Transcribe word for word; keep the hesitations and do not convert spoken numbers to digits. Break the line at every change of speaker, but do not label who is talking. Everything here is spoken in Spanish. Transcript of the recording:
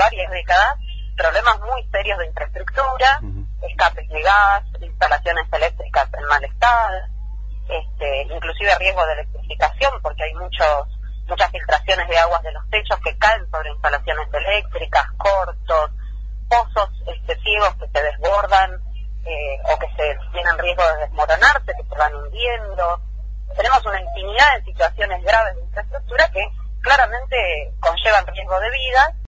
varias décadas, problemas muy serios de infraestructura, uh-huh. escapes de gas, instalaciones eléctricas en mal estado, este, inclusive riesgo de electrificación, porque hay muchos muchas filtraciones de aguas de los techos que caen sobre instalaciones eléctricas, cortos, pozos este, ciegos que se desbordan eh, o que se tienen riesgo de desmoronarse, que se van hundiendo. Tenemos una infinidad de situaciones graves de infraestructura que claramente conllevan riesgo de vida